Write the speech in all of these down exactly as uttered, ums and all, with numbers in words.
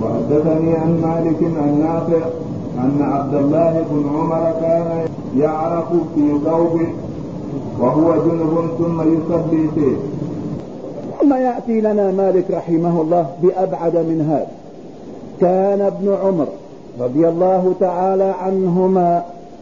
وحدثني عن مالك عن نافع أن عبد الله بن عمر كان يعرق في ثوبه وهو جنب ثم يصلي فيه. ثم يأتي لنا مالك رحمه الله بأبعد من هذا. كان ابن عمر رضي الله تعالى عنهما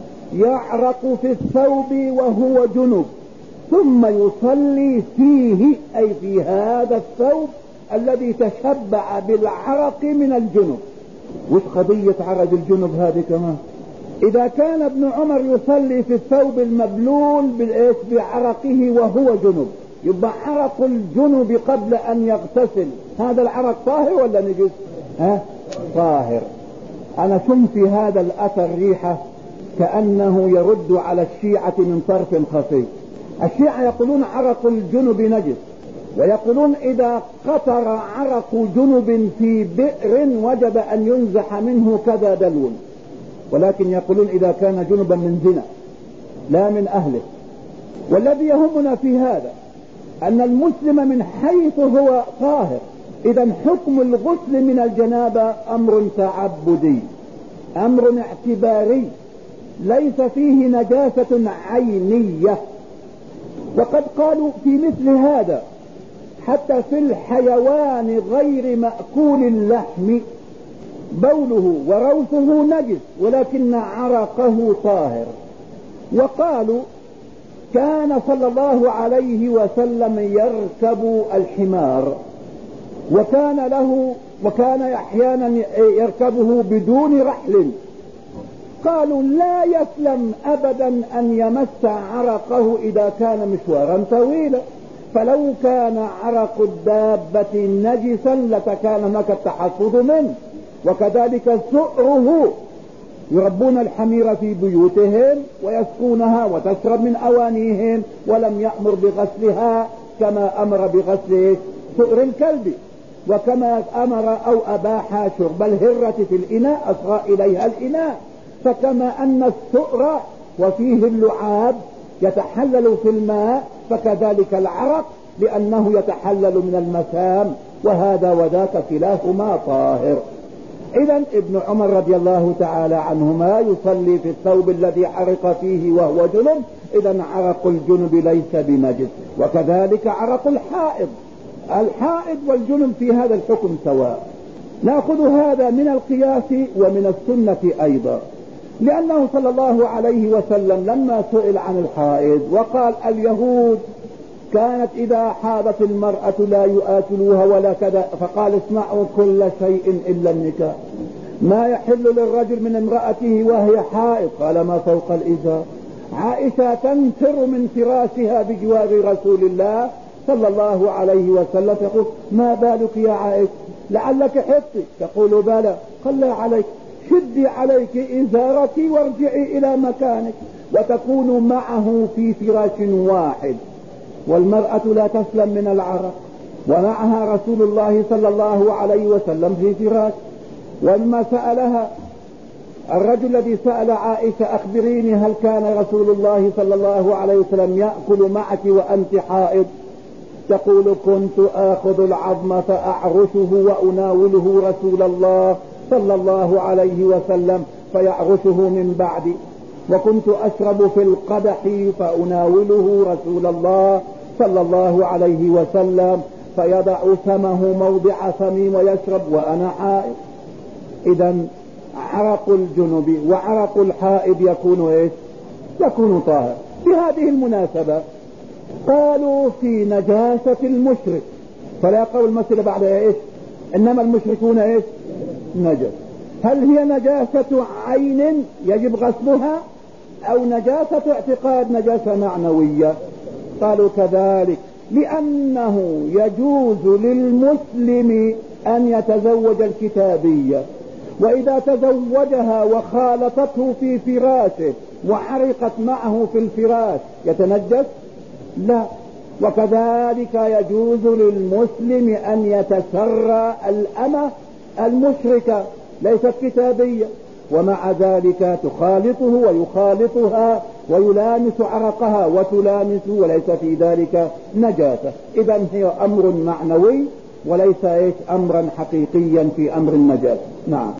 يعرق في الثوب وهو جنب ثم يصلي فيه، أي في هذا الثوب الذي تشبع بالعرق من الجنب. وش قضية عرق الجنب هذه كمان؟ إذا كان ابن عمر يصلي في الثوب المبلول بالإيش بعرقه وهو جنب، يبقى عرق الجنب قبل أن يغتسل هذا العرق طاهر ولا نجس؟ ها؟ طاهر. أنا شم في هذا الأثر ريحة كأنه يرد على الشيعة من طرف خفي. الشيعة يقولون عرق الجنب نجس، ويقولون إذا قطر عرق جنب في بئر وجب أن ينزح منه كذا دلو، ولكن يقولون إذا كان جنبا من زنا لا من أهله. والذي يهمنا في هذا أن المسلم من حيث هو طاهر، إذا حكم الغسل من الجنابة أمر تعبدي، أمر اعتباري، ليس فيه نجاسة عينية. وقد قالوا في مثل هذا حتى في الحيوان غير مأكول اللحم بوله وروثه نجس ولكن عرقه طاهر. وقالوا كان صلى الله عليه وسلم يركب الحمار، وكان له وكان احيانا يركبه بدون رحل. قالوا لا يسلم ابدا ان يمس عرقه اذا كان مشوارا طويلا، فلو كان عرق الدابة نجسا لكان هناك التحفظ منه. وكذلك سؤره، يربون الحمير في بيوتهم ويسقونها وتشرب من أوانيهم، ولم يأمر بغسلها كما أمر بغسل سؤر الكلب، وكما أمر أو أباح شرب الهرة في الإناء أصغى إليها الإناء. فكما أن السؤر وفيه اللعاب يتحلل في الماء، فكذلك العرق لأنه يتحلل من المسام، وهذا وذاك كلاهما طاهر. إذا ابن عمر رضي الله تعالى عنهما يصلي في الثوب الذي عرق فيه وهو جنب، إذا عرق الجنب ليس بنجس. وكذلك عرق الحائض، الحائض والجنب في هذا الحكم سواء. نأخذ هذا من القياس ومن السنة أيضا، لأنه صلى الله عليه وسلم لما سئل عن الحائض وقال اليهود كانت إذا حاضت المرأة لا يؤكلوها ولا كذا، فقال اسمعوا كل شيء إلا النكاح. ما يحل للرجل من امرأته وهي حائض، قال ما فوق الإزار. عائشة تنفر من فراشها بجوار رسول الله صلى الله عليه وسلم، تقول ما بالك يا عائشة لعلك حطي؟ تقول بلى. قال لا عليك، شدي عليك إزارك وارجعي إلى مكانك، وتكون معه في فراش واحد. والمرأة لا تسلم من العرق، ومعها رسول الله صلى الله عليه وسلم في فراش. ولما سألها الرجل الذي سأل عائشة أخبريني هل كان رسول الله صلى الله عليه وسلم يأكل معك وأنت حائض؟ تقول كنت آخذ العظم فأعرشه وأناوله رسول الله صلى الله عليه وسلم فيعرشه من بعدي، وكنت أشرب في القدح فأناوله رسول الله صلى الله عليه وسلم فيضع فمه موضع فمي ويشرب وأنا حائض. إذا عرق الجنب وعرق الحائض يكون إيش؟ يكون طاهر. بهذه المناسبة قالوا في نجاسة المشرك، فلا يقول المسألة بعد إيش؟ إنما المشركون إيش؟ نجس. هل هي نجاسة عين يجب غسلها أو نجاسة اعتقاد نجاسة معنوية؟ قالوا كذلك، لأنه يجوز للمسلم أن يتزوج الكتابية، وإذا تزوجها وخالطته في فراشه وحرقت معه في الفراش يتنجس؟ لا. وكذلك يجوز للمسلم أن يتسرى الأمة المشركة ليست كتابية، ومع ذلك تخالطه ويخالطها ويلامس عرقها وتلامس وليس في ذلك نجاسة. إذا هي أمر معنوي وليس إيش أمرا حقيقيا في أمر النجاسة. نعم.